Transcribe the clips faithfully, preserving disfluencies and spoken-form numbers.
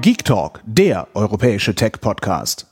Geek Talk, der europäische Tech-Podcast.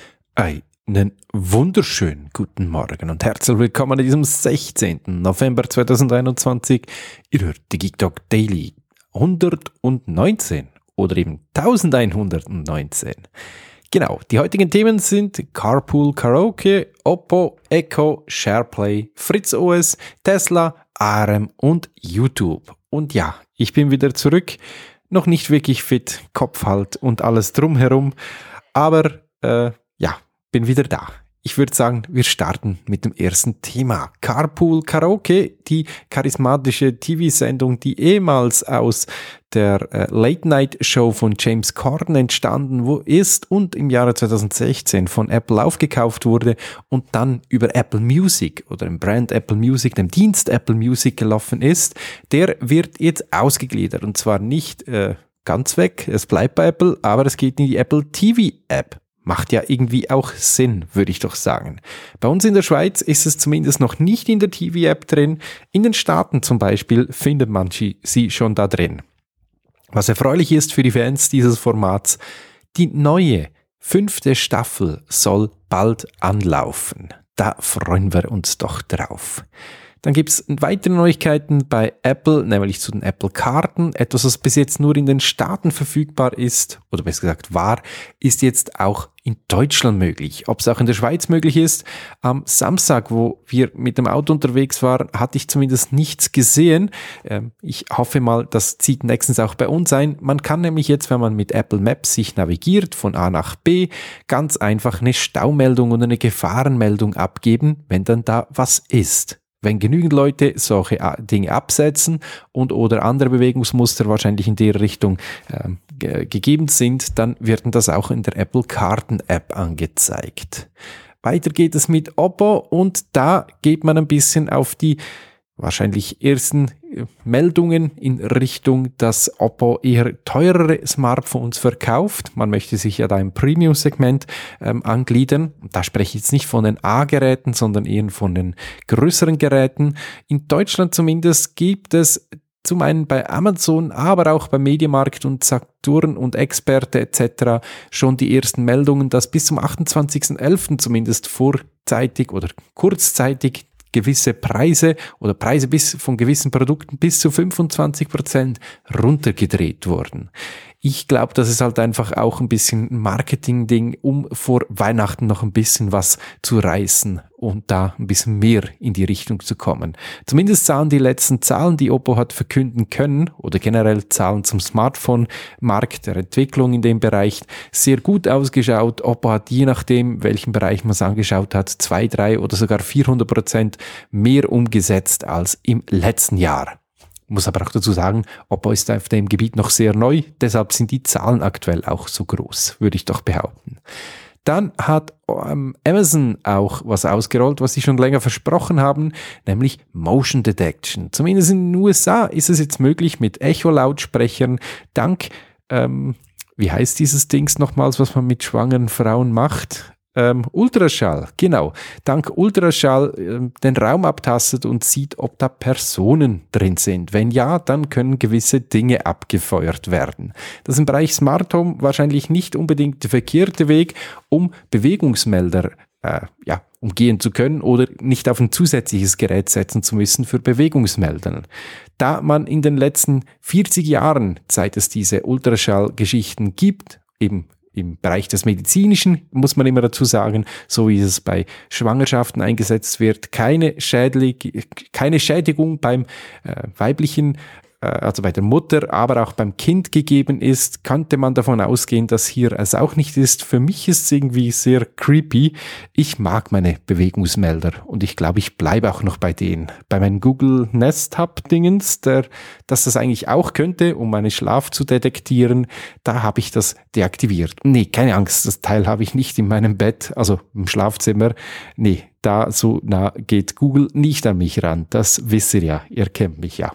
Einen wunderschönen guten Morgen und herzlich willkommen an diesem sechzehnten November zweitausendeinundzwanzig. Ihr hört die Geek Talk Daily hundertneunzehn oder eben elfhundertneunzehn. Genau, die heutigen Themen sind Carpool Karaoke, Oppo, Echo, SharePlay, FritzOS, Tesla, A R M und YouTube. Und ja, ich bin wieder zurück, noch nicht wirklich fit, Kopf halt und alles drumherum, aber äh, ja, bin wieder da. Ich würde sagen, wir starten mit dem ersten Thema. Carpool Karaoke, die charismatische T V-Sendung, die ehemals aus der äh, Late-Night-Show von James Corden entstanden wo ist und im Jahre zweitausendsechzehn von Apple aufgekauft wurde und dann über Apple Music oder dem Brand Apple Music, dem Dienst Apple Music gelaufen ist, der wird jetzt ausgegliedert und zwar nicht äh, ganz weg, es bleibt bei Apple, aber es geht in die Apple T V-App. Macht ja irgendwie auch Sinn, würde ich doch sagen. Bei uns in der Schweiz ist es zumindest noch nicht in der T V-App drin. In den Staaten zum Beispiel findet man sie schon da drin. Was erfreulich ist für die Fans dieses Formats, die neue fünfte Staffel soll bald anlaufen. Da freuen wir uns doch drauf. Dann gibt es weitere Neuigkeiten bei Apple, nämlich zu den Apple-Karten. Etwas, was bis jetzt nur in den Staaten verfügbar ist, oder besser gesagt war, ist jetzt auch in Deutschland möglich. Ob es auch in der Schweiz möglich ist, am Samstag, wo wir mit dem Auto unterwegs waren, hatte ich zumindest nichts gesehen. Ich hoffe mal, das zieht nächstens auch bei uns ein. Man kann nämlich jetzt, wenn man mit Apple Maps sich navigiert, von A nach B, ganz einfach eine Staumeldung und eine Gefahrenmeldung abgeben, wenn dann da was ist. Wenn genügend Leute solche Dinge absetzen und oder andere Bewegungsmuster wahrscheinlich in der Richtung äh, ge- gegeben sind, dann wird das auch in der Apple Karten App angezeigt. Weiter geht es mit Oppo und da geht man ein bisschen auf die wahrscheinlich ersten Meldungen in Richtung, dass Oppo eher teurere Smartphones verkauft. Man möchte sich ja da im Premium-Segment ähm, angliedern. Da spreche ich jetzt nicht von den A-Geräten, sondern eher von den größeren Geräten. In Deutschland zumindest gibt es zum einen bei Amazon, aber auch bei Mediamarkt und Saturn und Experte et cetera schon die ersten Meldungen, dass bis zum achtundzwanzigsten elften zumindest vorzeitig oder kurzzeitig gewisse Preise oder Preise bis von gewissen Produkten bis zu fünfundzwanzig Prozent runtergedreht wurden. Ich glaube, das ist halt einfach auch ein bisschen ein Marketing-Ding, um vor Weihnachten noch ein bisschen was zu reißen und da ein bisschen mehr in die Richtung zu kommen. Zumindest sahen die letzten Zahlen, die Oppo hat verkünden können, oder generell Zahlen zum Smartphone-Markt, der Entwicklung in dem Bereich, sehr gut ausgeschaut. Oppo hat je nachdem, welchen Bereich man es angeschaut hat, zwei, drei oder sogar vierhundert Prozent mehr umgesetzt als im letzten Jahr. Muss aber auch dazu sagen, Oppo ist auf dem Gebiet noch sehr neu, deshalb sind die Zahlen aktuell auch so groß, würde ich doch behaupten. Dann hat ähm, Amazon auch was ausgerollt, was sie schon länger versprochen haben, nämlich Motion Detection. Zumindest in den U S A ist es jetzt möglich mit Echo-Lautsprechern dank, ähm, wie heißt dieses Dings nochmals, was man mit schwangeren Frauen macht? Ähm, Ultraschall, genau. Dank Ultraschall ähm, den Raum abtastet und sieht, ob da Personen drin sind. Wenn ja, dann können gewisse Dinge abgefeuert werden. Das ist im Bereich Smart Home wahrscheinlich nicht unbedingt der verkehrte Weg, um Bewegungsmelder äh, ja, umgehen zu können oder nicht auf ein zusätzliches Gerät setzen zu müssen für Bewegungsmelder. Da man in den letzten vierzig Jahren, seit es diese Ultraschallgeschichten gibt, eben im Bereich des Medizinischen, muss man immer dazu sagen, so wie es bei Schwangerschaften eingesetzt wird, keine, Schädlig, keine Schädigung beim äh, weiblichen, äh, also bei der Mutter, aber auch beim Kind gegeben ist, könnte man davon ausgehen, dass hier es auch nicht ist. Für mich ist es irgendwie sehr creepy. Ich mag meine Bewegungsmelder und ich glaube, ich bleibe auch noch bei denen. Bei meinem Google Nest Hub Dingens, der, dass das eigentlich auch könnte, um meinen Schlaf zu detektieren, da habe ich das deaktiviert. Nee, keine Angst, das Teil habe ich nicht in meinem Bett, also im Schlafzimmer. Nee, da so nah geht Google nicht an mich ran. Das wisst ihr ja, ihr kennt mich ja.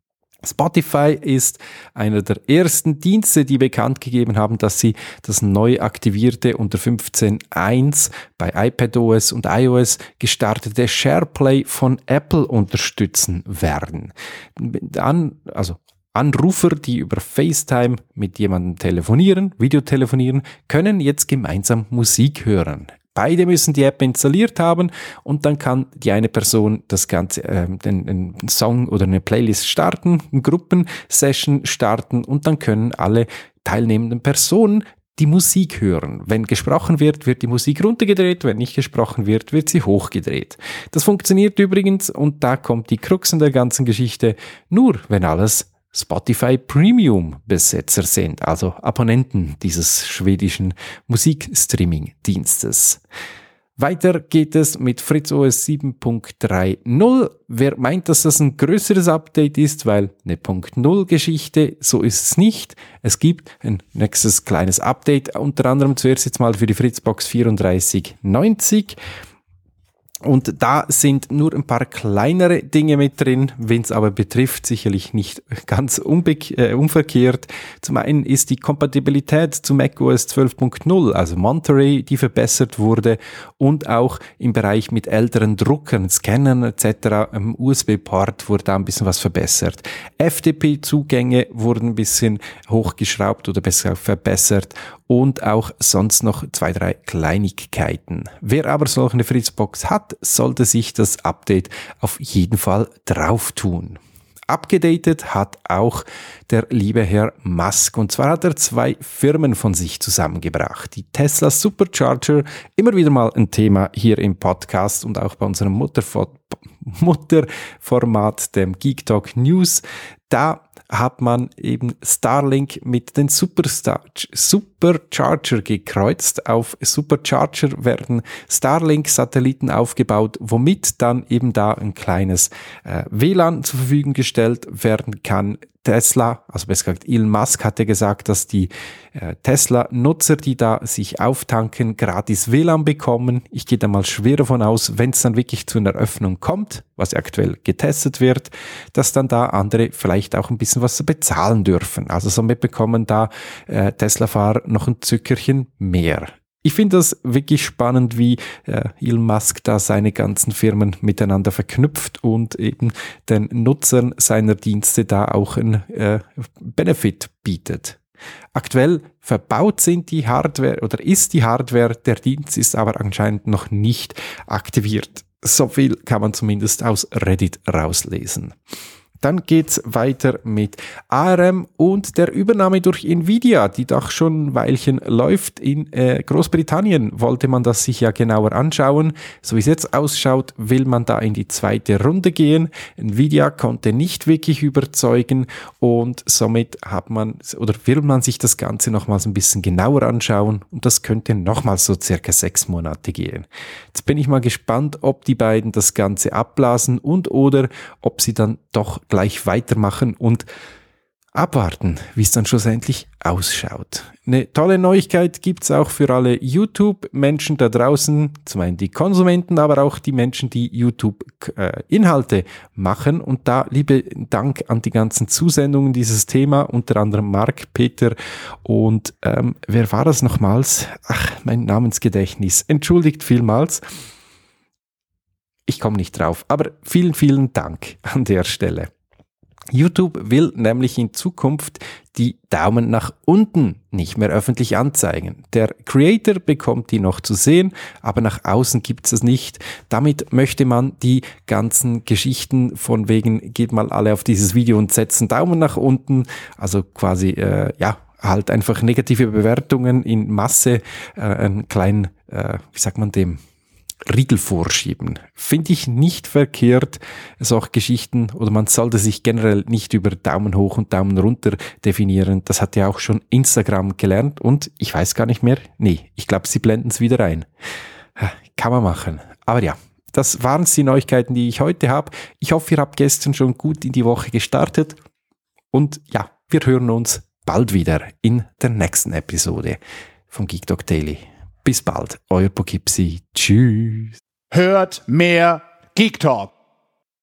Spotify ist einer der ersten Dienste, die bekannt gegeben haben, dass sie das neu aktivierte unter fünfzehn Punkt eins bei iPadOS und iOS gestartete SharePlay von Apple unterstützen werden. Dann, also Anrufer, die über FaceTime mit jemandem telefonieren, Videotelefonieren, können jetzt gemeinsam Musik hören. Beide müssen die App installiert haben und dann kann die eine Person das Ganze, äh, den, den Song oder eine Playlist starten, eine Gruppensession starten und dann können alle teilnehmenden Personen die Musik hören. Wenn gesprochen wird, wird die Musik runtergedreht, wenn nicht gesprochen wird, wird sie hochgedreht. Das funktioniert übrigens, und da kommt die Krux in der ganzen Geschichte, nur wenn alles Spotify Premium Besetzer sind, also Abonnenten dieses schwedischen Musikstreaming-Dienstes. Weiter geht es mit FritzOS sieben Punkt drei Punkt null. Wer meint, dass das ein größeres Update ist, weil eine Punkt null Geschichte, so ist es nicht. Es gibt ein nächstes kleines Update, unter anderem zuerst jetzt mal für die Fritzbox vierunddreißig neunzig. Und da sind nur ein paar kleinere Dinge mit drin, wen es aber betrifft, sicherlich nicht ganz unbe- äh, unverkehrt. Zum einen ist die Kompatibilität zu macOS zwölf Punkt null, also Monterey, die verbessert wurde, und auch im Bereich mit älteren Druckern, Scannern et cetera, im U S B-Port wurde da ein bisschen was verbessert. F T P-Zugänge wurden ein bisschen hochgeschraubt oder besser verbessert und auch sonst noch zwei, drei Kleinigkeiten. Wer aber solch eine Fritzbox hat, sollte sich das Update auf jeden Fall drauf tun. Abgedatet hat auch der liebe Herr Musk, und zwar hat er zwei Firmen von sich zusammengebracht. Die Tesla Supercharger, immer wieder mal ein Thema hier im Podcast und auch bei unserem Mutterfo- Mutterformat, dem Geek Talk News. Da hat man eben Starlink mit den Superstar- Supercharger gekreuzt. Auf Supercharger werden Starlink-Satelliten aufgebaut, womit dann eben da ein kleines äh, W L A N zur Verfügung gestellt werden kann. Tesla, also besser gesagt Elon Musk hatte gesagt, dass die äh, Tesla-Nutzer, die da sich auftanken, gratis W L A N bekommen. Ich gehe da mal schwer davon aus, wenn es dann wirklich zu einer Öffnung kommt, was aktuell getestet wird, dass dann da andere vielleicht auch ein bisschen was bezahlen dürfen. Also somit bekommen da äh, Tesla-Fahrer noch ein Zückerchen mehr. Ich finde das wirklich spannend, wie äh, Elon Musk da seine ganzen Firmen miteinander verknüpft und eben den Nutzern seiner Dienste da auch einen äh, Benefit bietet. Aktuell verbaut sind die Hardware oder ist die Hardware, der Dienst ist aber anscheinend noch nicht aktiviert. So viel kann man zumindest aus Reddit rauslesen. Dann geht's weiter mit A R M und der Übernahme durch Nvidia, die doch schon ein Weilchen läuft. In äh, Großbritannien wollte man das sich ja genauer anschauen. So wie es jetzt ausschaut, will man da in die zweite Runde gehen. Nvidia konnte nicht wirklich überzeugen und somit hat man oder will man sich das Ganze nochmals ein bisschen genauer anschauen, und das könnte nochmals so circa sechs Monate gehen. Jetzt bin ich mal gespannt, ob die beiden das Ganze abblasen und oder ob sie dann doch gleich weitermachen und abwarten, wie es dann schlussendlich ausschaut. Eine tolle Neuigkeit gibt's auch für alle YouTube-Menschen da draußen, zum einen die Konsumenten, aber auch die Menschen, die YouTube-Inhalte äh, machen. Und da liebe Dank an die ganzen Zusendungen dieses Thema, unter anderem Mark, Peter und ähm, wer war das nochmals? Ach, mein Namensgedächtnis. Entschuldigt vielmals. Ich komme nicht drauf, aber vielen, vielen Dank an der Stelle. YouTube will nämlich in Zukunft die Daumen nach unten nicht mehr öffentlich anzeigen. Der Creator bekommt die noch zu sehen, aber nach außen gibt es es nicht. Damit möchte man die ganzen Geschichten von wegen, geht mal alle auf dieses Video und setzen Daumen nach unten, also quasi, äh, ja, halt einfach negative Bewertungen in Masse, äh, einen kleinen, äh, wie sagt man dem, Riegel vorschieben. Finde ich nicht verkehrt, solche Geschichten, oder man sollte sich generell nicht über Daumen hoch und Daumen runter definieren. Das hat ja auch schon Instagram gelernt und ich weiß gar nicht mehr. Nee, ich glaube, sie blenden es wieder ein. Kann man machen. Aber ja, das waren die Neuigkeiten, die ich heute habe. Ich hoffe, ihr habt gestern schon gut in die Woche gestartet und ja, wir hören uns bald wieder in der nächsten Episode vom Geek Talk Daily. Bis bald, euer Poughkeepsie. Tschüss. Hört mehr Geek Talk.